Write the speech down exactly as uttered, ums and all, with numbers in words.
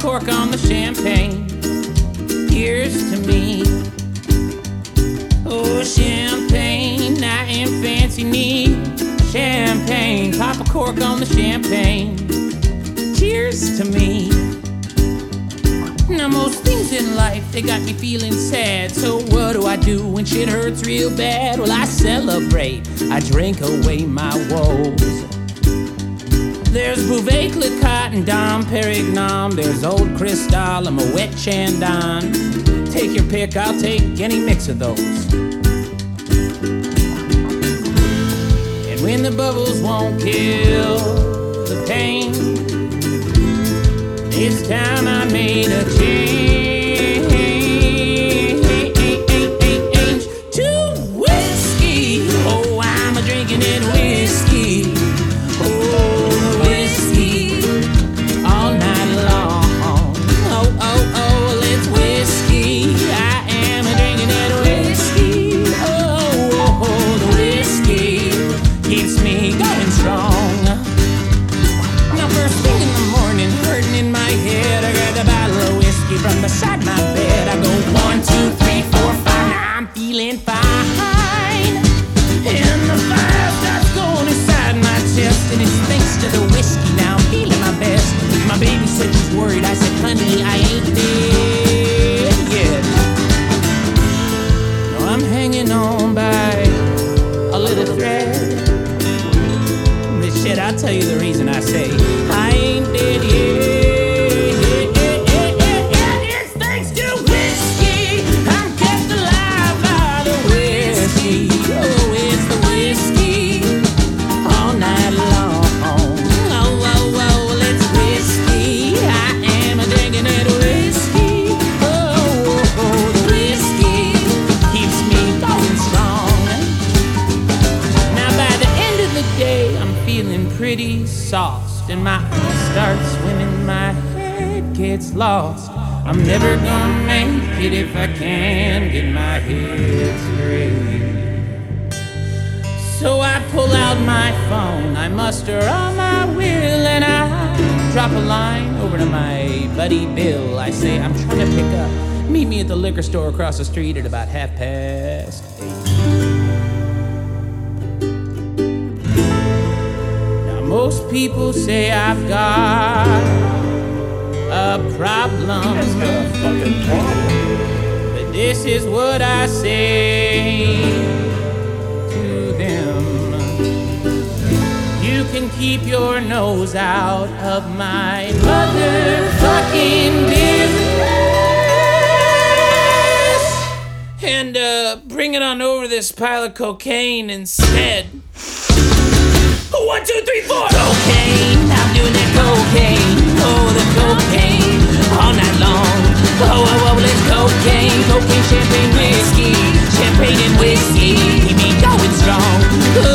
cork on the champagne. Here's to me. Oh, champagne, I am fancy need. Champagne, pop a cork on the champagne. Cheers to me. Now most things in life, they got me feeling sad. So what do I do when shit hurts real bad? Well, I celebrate, I drink away my woes. There's Bouvet, Clicquot, and Dom Perignon. There's Old Cristal and Moet Chandon. Take your pick, I'll take any mix of those. And when the bubbles won't kill the pain, it's time I made a change to whiskey. Oh, I'm a drinking it whiskey. Oh, whiskey all night long. Oh, oh, oh, it's whiskey. I am a drinking it whiskey. Oh, oh, oh, the whiskey keeps me going strong. Now first thing in the morning, hurting in my head, I grab a bottle of whiskey from beside my bed. I go one, two, three, four, five. Now I'm feeling fine. And the fire starts going inside my chest, and it's thanks to the whiskey now I'm feeling my best. My baby said she's worried. I said, honey, I ain't dead yet. No, I'm hanging on by a little thread. This shit, I'll tell you the reason I say I ain't dead yet. It's thanks to whiskey I'm kept alive by the whiskey. Oh, it's the whiskey all night long. Oh, oh, oh, it's whiskey. I am a drinking it whiskey. Oh, oh, oh, the whiskey keeps me going strong. Now by the end of the day, I'm feeling pretty sauced, and my eyes start swimming, my head gets lost. I'm never gonna make it if I can't get my head straight. So I pull out my phone, I muster all my will, and I drop a line over to my buddy Bill. I say, I'm trying to pick up, meet me at the liquor store across the street at about half past eight. Most people say I've got a problem, That's got a fucking problem. but this is what I say to them. You can keep your nose out of my motherfucking business and uh, bring it on over this pile of cocaine instead. One, two, three, four. Cocaine, I'm doing that cocaine. Oh, the cocaine, all night long. Oh, oh, oh, let's cocaine. Cocaine, champagne, whiskey. Champagne and whiskey, keep me going strong.